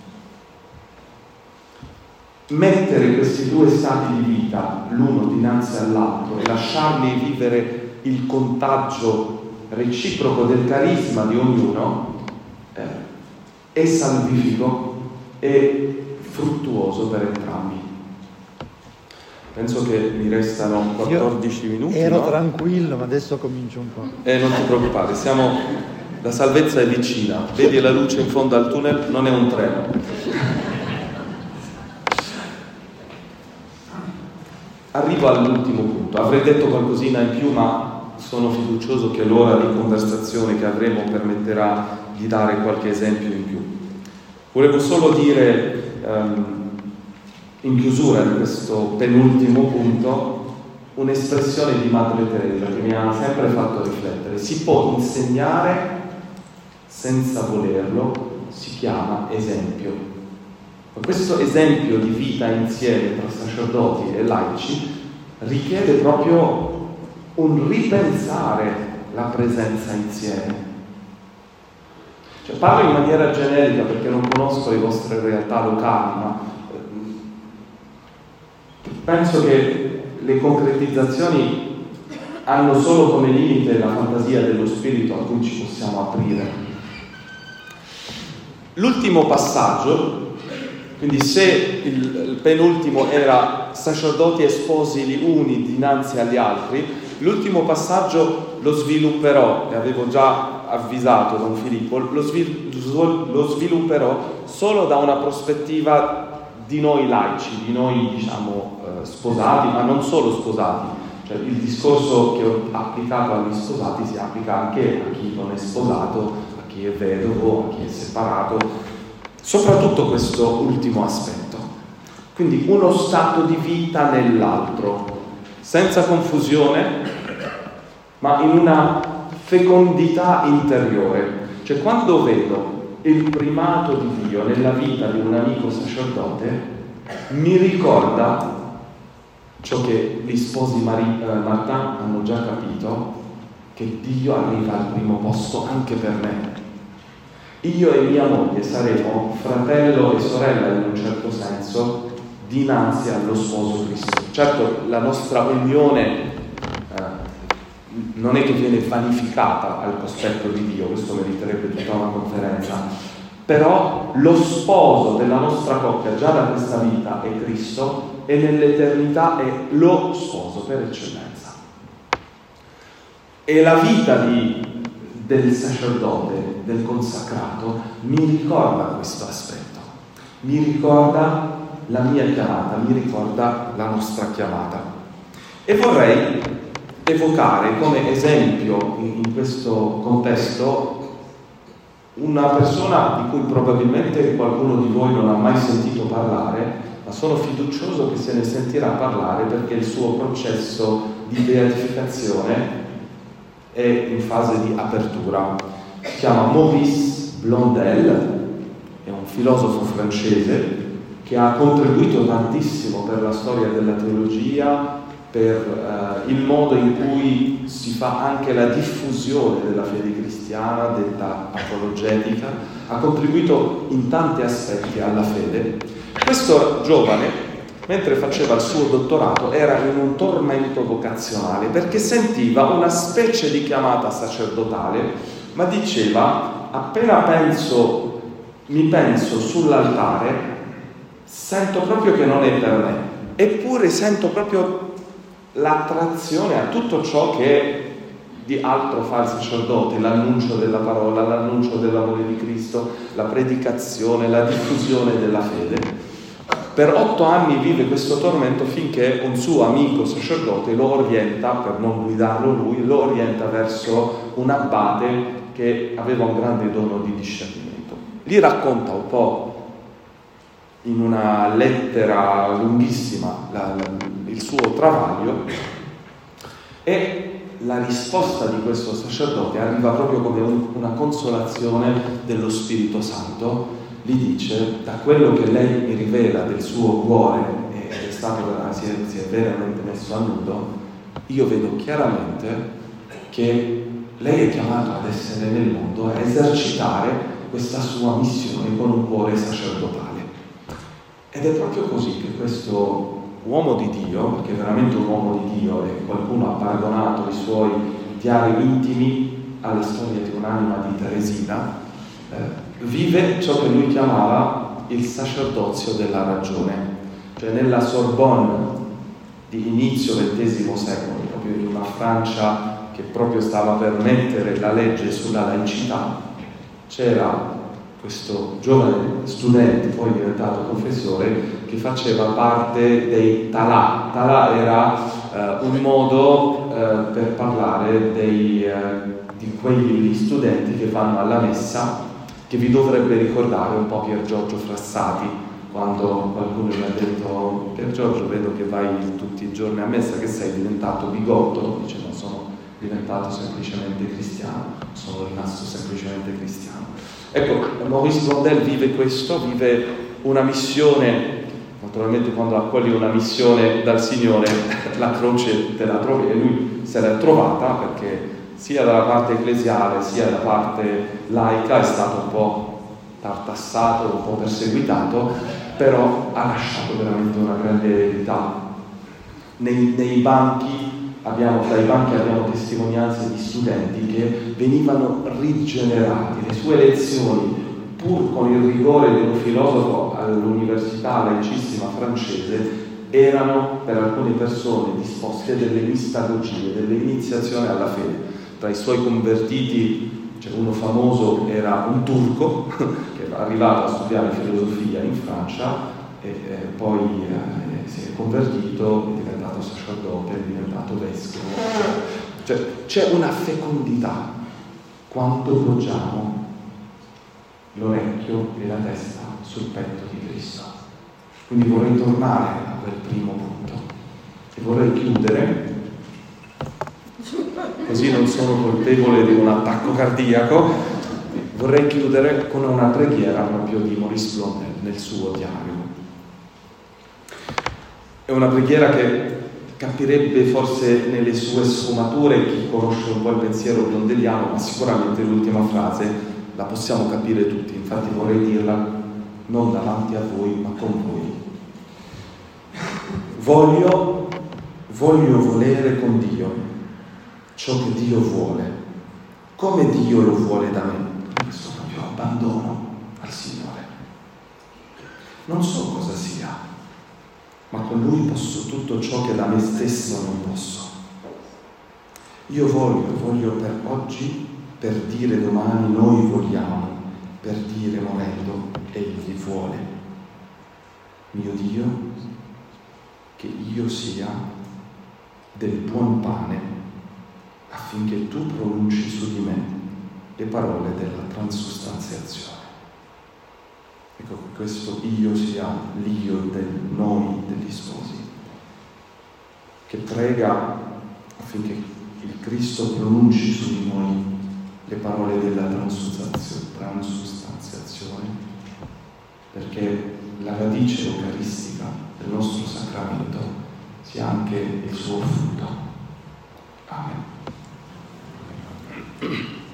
Mettere questi due stati di vita l'uno dinanzi all'altro e lasciarli vivere il contagio reciproco del carisma di ognuno eh, è salvifico e fruttuoso per entrambi. Penso che mi restano quattordici Io minuti. Ero no? tranquillo, ma adesso comincio un po'. Eh, non ti preoccupare, siamo, la salvezza è vicina. Vedi la luce in fondo al tunnel? Non è un treno. Arrivo all'ultimo punto. Avrei detto qualcosina in più, ma sono fiducioso che l'ora di conversazione che avremo permetterà di dare qualche esempio in più. Volevo solo dire, um, in chiusura di questo penultimo punto, un'espressione di Madre Teresa che mi ha sempre fatto riflettere. Si può insegnare senza volerlo, si chiama esempio. Questo esempio di vita insieme tra sacerdoti e laici richiede proprio un ripensare la presenza insieme. Cioè, parlo in maniera generica perché non conosco le vostre realtà locali, ma penso che le concretizzazioni hanno solo come limite la fantasia dello spirito a cui ci possiamo aprire. L'ultimo passaggio, quindi se il, il penultimo era sacerdoti e sposi gli uni dinanzi agli altri, l'ultimo passaggio lo svilupperò, e avevo già avvisato Don Filippo, lo, svil, lo svilupperò solo da una prospettiva di noi laici, di noi diciamo eh, sposati, ma non solo sposati. Cioè, il discorso che ho applicato agli sposati si applica anche a chi non è sposato, a chi è vedovo, a chi è separato. Soprattutto questo ultimo aspetto. Quindi uno stato di vita nell'altro, senza confusione, ma in una fecondità interiore. Cioè, quando vedo il primato di Dio nella vita di un amico sacerdote, mi ricorda ciò che gli sposi Marie, eh, Martin hanno già capito, che Dio arriva al primo posto anche per me. Io e mia moglie saremo fratello e sorella in un certo senso dinanzi allo sposo Cristo. Certo, la nostra unione eh, non è che viene vanificata al cospetto di Dio, questo meriterebbe tutta una conferenza, però lo sposo della nostra coppia già da questa vita è Cristo e nell'eternità è lo sposo per eccellenza. E la vita di del sacerdote, del consacrato, mi ricorda questo aspetto, mi ricorda la mia chiamata, mi ricorda la nostra chiamata. E vorrei evocare come esempio in, in questo contesto una persona di cui probabilmente qualcuno di voi non ha mai sentito parlare, ma sono fiducioso che se ne sentirà parlare perché il suo processo di beatificazione è in fase di apertura. Si chiama Maurice Blondel, è un filosofo francese che ha contribuito tantissimo per la storia della teologia, per eh, il modo in cui si fa anche la diffusione della fede cristiana, della apologetica, ha contribuito in tanti aspetti alla fede. Questo giovane, mentre faceva il suo dottorato, era in un tormento vocazionale perché sentiva una specie di chiamata sacerdotale, ma diceva: appena penso, mi penso sull'altare, sento proprio che non è per me, eppure sento proprio l'attrazione a tutto ciò che di altro fa il sacerdote, l'annuncio della parola, l'annuncio dell'amore di Cristo, la predicazione, la diffusione della fede. Per otto anni vive questo tormento finché un suo amico sacerdote lo orienta, per non guidarlo lui, lo orienta verso un abate che aveva un grande dono di discernimento. Gli racconta un po' in una lettera lunghissima la, la, il suo travaglio, e la risposta di questo sacerdote arriva proprio come un, una consolazione dello Spirito Santo. Gli dice: da quello che lei mi rivela del suo cuore, ed è stato, si è, si è veramente messo a nudo, io vedo chiaramente che lei è chiamata ad essere nel mondo, a esercitare questa sua missione con un cuore sacerdotale. Ed è proprio così che questo uomo di Dio, perché è veramente un uomo di Dio, e qualcuno ha paragonato i suoi diari intimi alla storia di un'anima di Teresina, eh, vive ciò che lui chiamava il sacerdozio della ragione. Cioè nella Sorbonne di inizio ventesimo secolo, proprio in una Francia che proprio stava per mettere la legge sulla laicità, c'era questo giovane studente, poi diventato professore, che faceva parte dei talà. Talà era eh, un modo eh, per parlare dei, eh, di quegli studenti che vanno alla messa, che vi dovrebbe ricordare un po' Pier Giorgio Frassati, quando qualcuno mi ha detto: Pier Giorgio, vedo che vai tutti i giorni a messa, che sei diventato bigotto? Dice: non sono diventato semplicemente cristiano, sono rimasto semplicemente cristiano. Ecco, Maurice Blondel vive questo, vive una missione. Naturalmente quando accogli una missione dal Signore, la croce te la trovi, e lui se l'è trovata, perché sia dalla parte ecclesiale sia da parte laica è stato un po' tartassato, un po' perseguitato, però ha lasciato veramente una grande eredità. Nei, nei banchi abbiamo, dai banchi abbiamo testimonianze di studenti che venivano rigenerati. Le sue lezioni, pur con il rigore di un filosofo all'università laicissima francese, erano per alcune persone disposte delle mistagogie, delle iniziazioni alla fede. Tra i suoi convertiti c'è uno famoso, era un turco che era arrivato a studiare filosofia in Francia e eh, poi eh, si è convertito, è diventato sacerdote, è diventato vescovo. Cioè c'è una fecondità quando poggiamo l'orecchio e la testa sul petto di Cristo. Quindi vorrei tornare a quel primo punto e vorrei chiudere, così non sono colpevole di un attacco cardiaco, vorrei chiudere con una preghiera proprio di Maurice Blondel nel suo diario. È una preghiera che capirebbe forse nelle sue sfumature chi conosce un po' il pensiero blondeliano, ma sicuramente l'ultima frase la possiamo capire tutti. Infatti vorrei dirla non davanti a voi, ma con voi. Voglio, voglio volere con Dio ciò che Dio vuole, come Dio lo vuole da me. Questo proprio abbandono al Signore. Non so cosa sia, ma con Lui posso tutto ciò che da me stesso non posso. Io voglio, voglio per oggi, per dire domani noi vogliamo, per dire morendo Egli vuole. Mio Dio, che io sia del buon pane, affinché tu pronunci su di me le parole della transustanziazione. Ecco, che questo io sia l'io del noi degli sposi, che prega affinché il Cristo pronunci su di noi le parole della transustanziazione, perché la radice eucaristica del nostro sacramento sia anche il suo frutto. Amen.